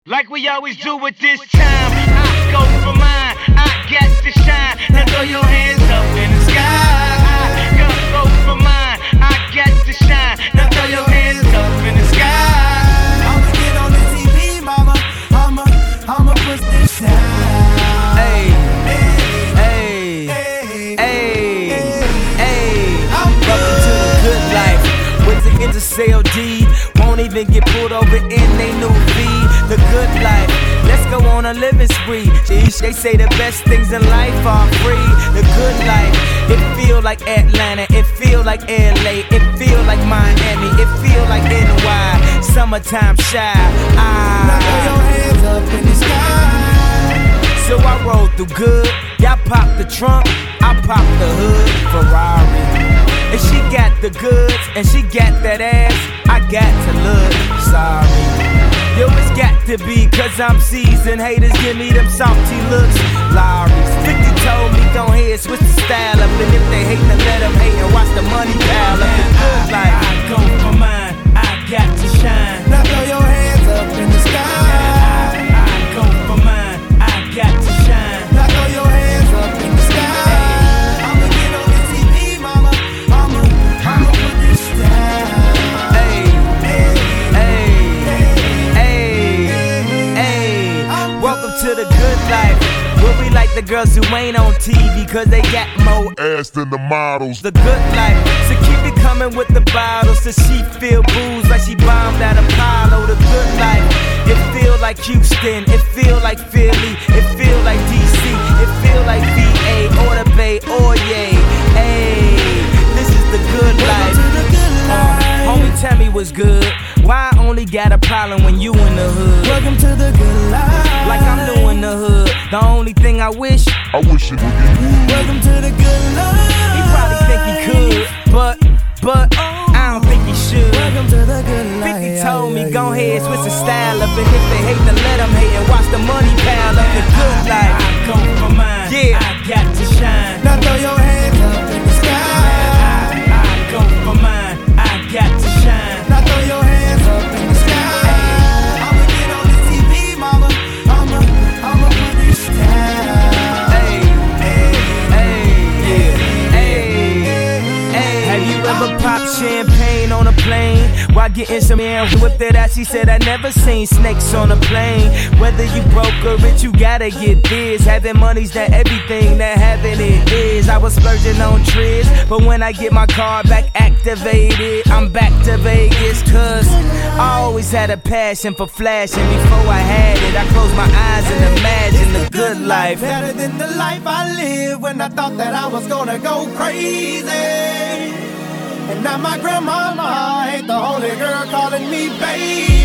Like we always do at this time, I go for mine, I got to shine. Now throw your hands up in the sky. I go for mine, I got to shine. Now throw your hands up in the sky. I'ma get on the TV, mama. I'ma push this down. Hey, hey, hey, hey. Welcome to the good life. With the Intercell D, won't even get pulled over in they new V. The good life, let's go on a living spree. They say the best things in life are free. The good life, it feel like Atlanta, it feel like LA, it feel like Miami, it feel like NY. Summertime shy. Now throw your hands up in the sky. So I roll through good, y'all pop the trunk, I pop the hood, Ferrari. And she got the goods, and she got that ass, I got to look sorry. Yo, it's got to be, cause I'm seasoned. Haters give me them salty looks, Lawry's. 50 told me, don't hear, switch the style up. And if they hate, then let them hate and watch the money pile up. The good life, I go for mine, I got to shine. Now throw your hands up in the sky. I go for mine, I got to shine. Now throw your hands up in the sky. I'ma get on the TV, mama. I'ma put this down. Hey, welcome to the good life, where we like the girls who ain't on TV, cause they got more ass than the models. The good life, so keep it coming with the bottles, so she feel booze like she bombed at Apollo. The good life, it feel like Houston, it feel like Philly, it feel like DC, it feel like VA or the Bay or yay. Hey, this is the good life. Homie, tell me what's good. Why I only got a problem when you in the hood? Welcome to the good life. Like I'm new in the hood. The only thing I wish it would be you. Welcome to the good life. He probably think he could, but I don't think he should. Welcome to the good life. 50 told me, go ahead, switch the style up. And if they hate, then let them hate and watch the money pile up. The good life, I go for mine, yeah, I got to shine. Now throw your hands up in the sky. I go for mine, I got to shine. Now throw your hands up in the sky. I'ma get on the TV, mama. I'ma put this down. Hey, have you ever popped champagne on a plane while getting some air with that ass? She said I never seen snakes on a plane. Whether you broke or rich, you gotta get this. Having money's not everything that having it is. I was splurging on trips, but when I get my car back activated, I'm back to Vegas. Cause I always had a passion for flashing. Before I had it, I closed my eyes and imagined the good life. Better than the life I lived when I thought that I was gonna go crazy. And now my grandmama ain't the only girl calling me baby.